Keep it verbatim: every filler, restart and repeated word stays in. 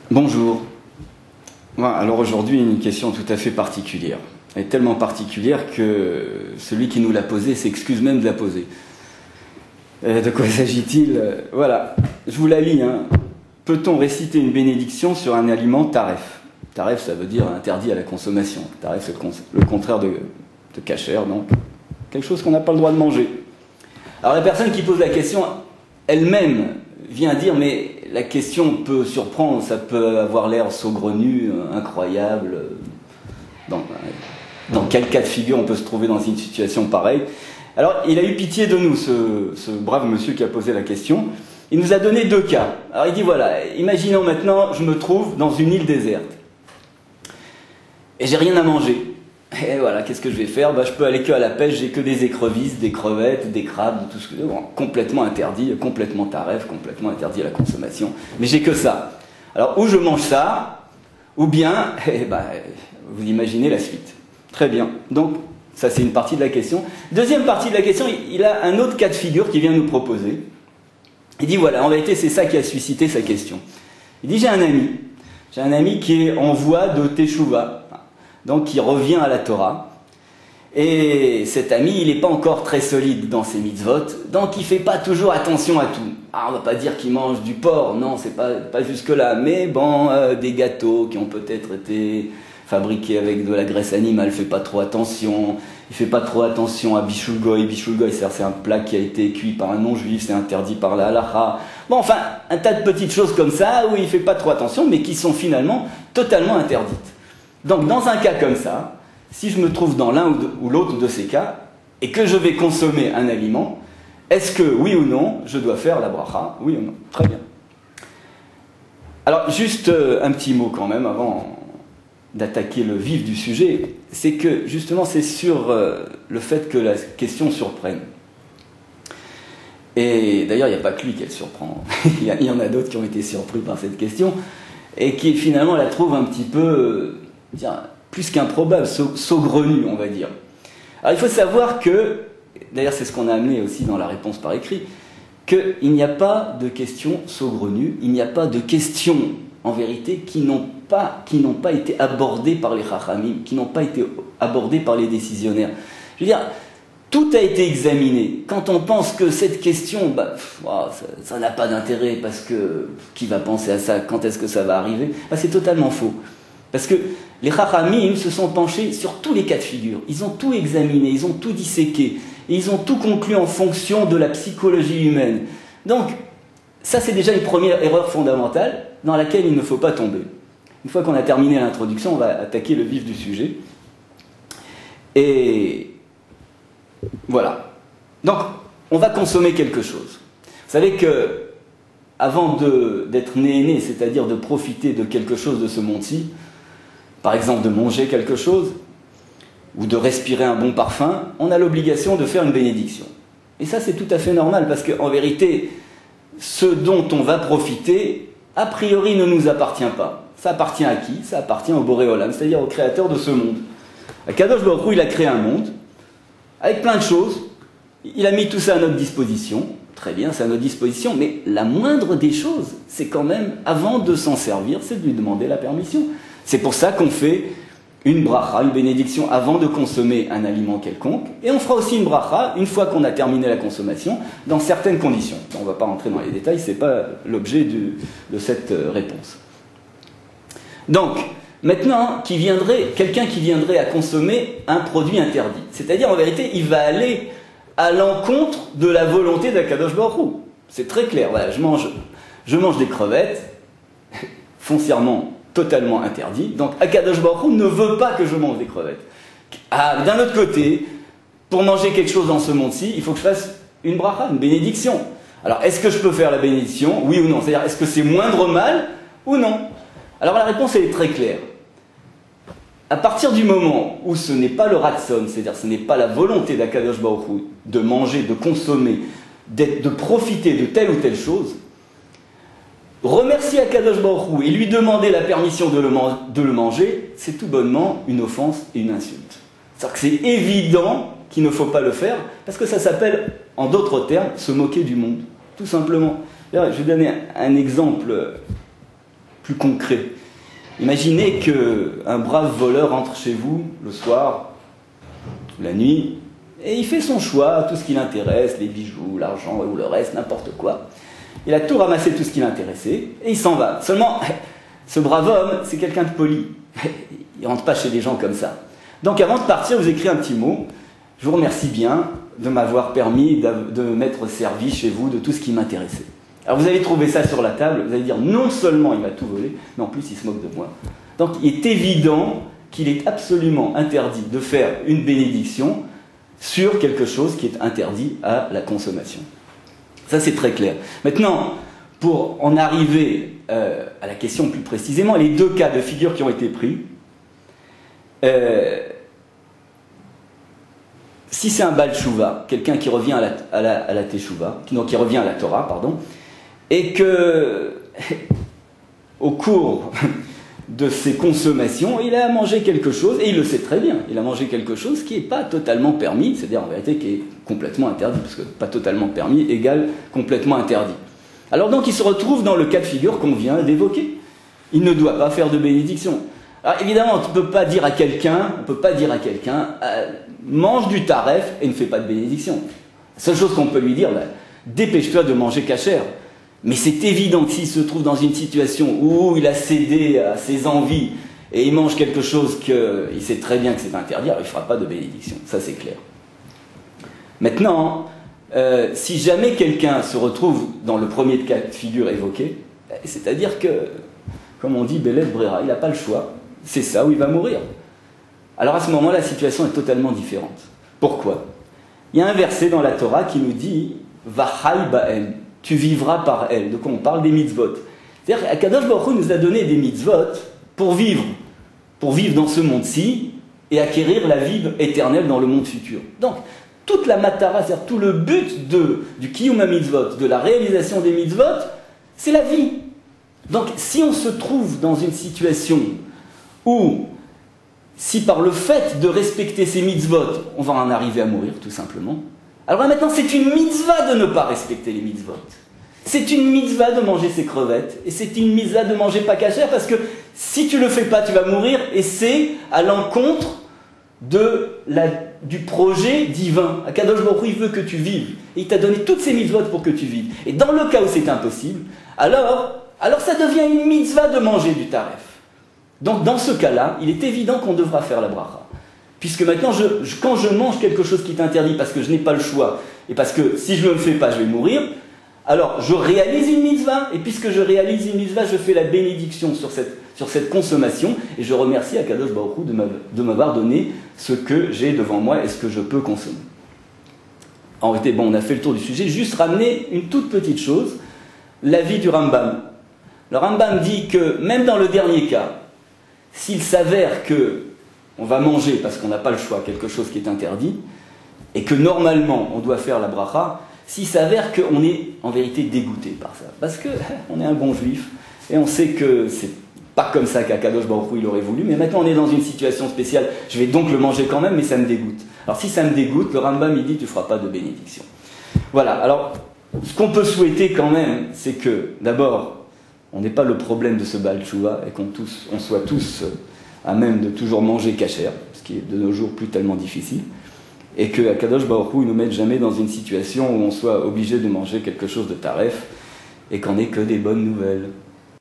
Bonjour. Voilà, alors aujourd'hui, une question tout à fait particulière. Elle est tellement particulière que celui qui nous l'a posée s'excuse même de la poser. Euh, de quoi s'agit-il? Voilà, je vous la lis. Hein. Peut-on réciter une bénédiction sur un aliment taref? Taref, ça veut dire interdit à la consommation. Taref, c'est le, con le contraire de, de kasher, donc quelque chose qu'on n'a pas le droit de manger. Alors la personne qui pose la question, elle-même vient dire, mais la question peut surprendre, ça peut avoir l'air saugrenu, incroyable. Dans, dans quel cas de figure on peut se trouver dans une situation pareille? Alors il a eu pitié de nous, ce, ce brave monsieur qui a posé la question. Il nous a donné deux cas. Alors il dit, voilà, imaginons maintenant, je me trouve dans une île déserte. Et j'ai rien à manger. Et voilà, qu'est-ce que je vais faire? Bah, je peux aller que à la pêche, j'ai que des écrevisses, des crevettes, des crabes, tout ce que bon, complètement interdit, complètement taref, complètement interdit à la consommation. Mais j'ai que ça. Alors, ou je mange ça, ou bien, eh ben, vous imaginez la suite. Très bien. Donc, ça c'est une partie de la question. Deuxième partie de la question, il a un autre cas de figure qu'il vient nous proposer. Il dit, voilà, en vérité, c'est ça qui a suscité sa question. Il dit, j'ai un ami. J'ai un ami qui est en voie de teshuva. Donc il revient à la Torah, et cet ami, il n'est pas encore très solide dans ses mitzvot, donc il ne fait pas toujours attention à tout. Ah, on ne va pas dire qu'il mange du porc, non, c'est pas, pas jusque-là, mais bon, euh, des gâteaux qui ont peut-être été fabriqués avec de la graisse animale, il ne fait pas trop attention, il ne fait pas trop attention à Bishul Goy. Bishul Goy, c'est un plat qui a été cuit par un non-juif, c'est interdit par la halacha. Bon, enfin, un tas de petites choses comme ça, où il ne fait pas trop attention, mais qui sont finalement totalement interdites. Donc, dans un cas comme ça, si je me trouve dans l'un ou l'autre de ces cas, et que je vais consommer un aliment, est-ce que, oui ou non, je dois faire la bracha? Oui ou non? Très bien. Alors, juste un petit mot quand même, avant d'attaquer le vif du sujet, c'est que, justement, c'est sur le fait que la question surprenne. Et d'ailleurs, il n'y a pas que lui qui le surprend. Il y en a d'autres qui ont été surpris par cette question, et qui, finalement, la trouvent un petit peu... Dire, plus qu'improbable, saugrenu, on va dire. Alors il faut savoir que, d'ailleurs c'est ce qu'on a amené aussi dans la réponse par écrit, qu'il n'y a pas de questions saugrenues, il n'y a pas de questions, en vérité, qui n'ont pas, qui n'ont pas été abordées par les chachamim, qui n'ont pas été abordées par les décisionnaires. Je veux dire, tout a été examiné. Quand on pense que cette question, bah, oh, ça n'a pas d'intérêt, parce que qui va penser à ça, quand est-ce que ça va arriver, bah, c'est totalement faux. Parce que les Chachamim se sont penchés sur tous les cas de figure. Ils ont tout examiné, ils ont tout disséqué. Et ils ont tout conclu en fonction de la psychologie humaine. Donc, ça c'est déjà une première erreur fondamentale dans laquelle il ne faut pas tomber. Une fois qu'on a terminé l'introduction, on va attaquer le vif du sujet. Et voilà. Donc, on va consommer quelque chose. Vous savez que, avant d'être né-né, c'est-à-dire de profiter de quelque chose de ce monde-ci, par exemple de manger quelque chose, ou de respirer un bon parfum, on a l'obligation de faire une bénédiction. Et ça c'est tout à fait normal, parce qu'en vérité, ce dont on va profiter, a priori ne nous appartient pas. Ça appartient à qui? Ça appartient au Boré Olam, c'est-à-dire au créateur de ce monde. Akadosh Baruch Hu, il a créé un monde, avec plein de choses, il a mis tout ça à notre disposition, très bien, c'est à notre disposition, mais la moindre des choses, c'est quand même, avant de s'en servir, c'est de lui demander la permission. C'est pour ça qu'on fait une bracha, une bénédiction, avant de consommer un aliment quelconque. Et on fera aussi une bracha, une fois qu'on a terminé la consommation, dans certaines conditions. On ne va pas rentrer dans les détails, ce n'est pas l'objet de cette réponse. Donc, maintenant, qui viendrait, quelqu'un qui viendrait à consommer un produit interdit. C'est-à-dire, en vérité, il va aller à l'encontre de la volonté d'Akadosh Baruch Hu. C'est très clair. Voilà, je mange, je mange des crevettes, foncièrement totalement interdit. Donc Akadosh Baruch Hu ne veut pas que je mange des crevettes. Ah, d'un autre côté, pour manger quelque chose dans ce monde-ci, il faut que je fasse une bracha, une bénédiction. Alors, est-ce que je peux faire la bénédiction? Oui ou non? C'est-à-dire, est-ce que c'est moindre mal ou non? Alors la réponse, elle est très claire. À partir du moment où ce n'est pas le ratson, c'est-à-dire ce n'est pas la volonté d'Akadosh Baruch Hu de manger, de consommer, de profiter de telle ou telle chose, remercier Akadosh Baruch Hu et lui demander la permission de le, de le manger, c'est tout bonnement une offense et une insulte. C'est-à-dire que c'est évident qu'il ne faut pas le faire, parce que ça s'appelle, en d'autres termes, se moquer du monde, tout simplement. Je vais donner un exemple plus concret. Imaginez qu'un brave voleur entre chez vous le soir, la nuit, et il fait son choix, tout ce qui l'intéresse, les bijoux, l'argent ou le reste, n'importe quoi. Il a tout ramassé, tout ce qui l'intéressait, et il s'en va. Seulement, ce brave homme, c'est quelqu'un de poli. Il ne rentre pas chez des gens comme ça. Donc avant de partir, vous écrivez un petit mot. Je vous remercie bien de m'avoir permis de m'être servi chez vous de tout ce qui m'intéressait. Alors vous allez trouver ça sur la table, vous allez dire non seulement il m'a tout volé, mais en plus il se moque de moi. Donc il est évident qu'il est absolument interdit de faire une bénédiction sur quelque chose qui est interdit à la consommation. Ça c'est très clair. Maintenant, pour en arriver euh, à la question plus précisément, les deux cas de figure qui ont été pris, euh, si c'est un Baal Tshuva, quelqu'un qui revient à la, à la, à la Teshuvah, qui, non, qui revient à la Torah, pardon, et que, au cours de ses consommations, il a mangé quelque chose, et il le sait très bien, il a mangé quelque chose qui n'est pas totalement permis, c'est-à-dire en vérité qui est complètement interdit, parce que pas totalement permis égale complètement interdit. Alors donc il se retrouve dans le cas de figure qu'on vient d'évoquer. Il ne doit pas faire de bénédiction. Alors évidemment, on ne peut pas dire à quelqu'un, on peut pas dire à quelqu'un, euh, mange du taref et ne fais pas de bénédiction. La seule chose qu'on peut lui dire, bah, dépêche-toi de manger cachère. Mais c'est évident que s'il se trouve dans une situation où il a cédé à ses envies et il mange quelque chose qu'il sait très bien que c'est interdit, alors il ne fera pas de bénédiction. Ça c'est clair. Maintenant, euh, si jamais quelqu'un se retrouve dans le premier cas de figure évoqué, c'est-à-dire que, comme on dit, Belet Brera, il n'a pas le choix. C'est ça où il va mourir. Alors à ce moment, la situation est totalement différente. Pourquoi? Il y a un verset dans la Torah qui nous dit « Vachai ba'en » tu vivras par elle. De quoi on parle? Des mitzvot. C'est-à-dire qu'Akadosh Baruch Hu nous a donné des mitzvot pour vivre, pour vivre dans ce monde-ci et acquérir la vie éternelle dans le monde futur. Donc, toute la matara, c'est-à-dire tout le but de, du Kiyum HaMitzvot, de la réalisation des mitzvot, c'est la vie. Donc, si on se trouve dans une situation où, si par le fait de respecter ces mitzvot, on va en arriver à mourir, tout simplement, alors maintenant, c'est une mitzvah de ne pas respecter les mitzvot. C'est une mitzvah de manger ses crevettes, et c'est une mitzvah de manger pas cachère, parce que si tu le fais pas, tu vas mourir, et c'est à l'encontre de la, du projet divin. Akadosh Baruch Hu, il veut que tu vives, et il t'a donné toutes ces mitzvot pour que tu vives. Et dans le cas où c'est impossible, alors, alors ça devient une mitzvah de manger du taref. Donc dans ce cas-là, il est évident qu'on devra faire la bracha. Puisque maintenant, je, je, quand je mange quelque chose qui est interdit parce que je n'ai pas le choix, et parce que si je ne le fais pas, je vais mourir, alors je réalise une mitzvah, et puisque je réalise une mitzvah, je fais la bénédiction sur cette, sur cette consommation, et je remercie Akadosh Baruch Hu de m'avoir donné ce que j'ai devant moi et ce que je peux consommer. En réalité, bon, on a fait le tour du sujet, juste ramener une toute petite chose, l'avis du Rambam. Le Rambam dit que, même dans le dernier cas, s'il s'avère que on va manger parce qu'on n'a pas le choix, quelque chose qui est interdit, et que normalement on doit faire la bracha, s'il s'avère qu'on est en vérité dégoûté par ça. Parce qu'on est un bon juif, et on sait que c'est pas comme ça qu'Akadosh Baruch Hu il aurait voulu, mais maintenant on est dans une situation spéciale, je vais donc le manger quand même, mais ça me dégoûte. Alors si ça me dégoûte, le Rambam il dit tu ne feras pas de bénédiction. Voilà, alors ce qu'on peut souhaiter quand même, c'est que d'abord, on n'ait pas le problème de ce Baal Tshuva, et qu'on tous, on soit tous à même de toujours manger cachère, ce qui est de nos jours plus tellement difficile, et que Akadosh Baruch Hu ne nous mette jamais dans une situation où on soit obligé de manger quelque chose de taref, et qu'on n'ait que des bonnes nouvelles.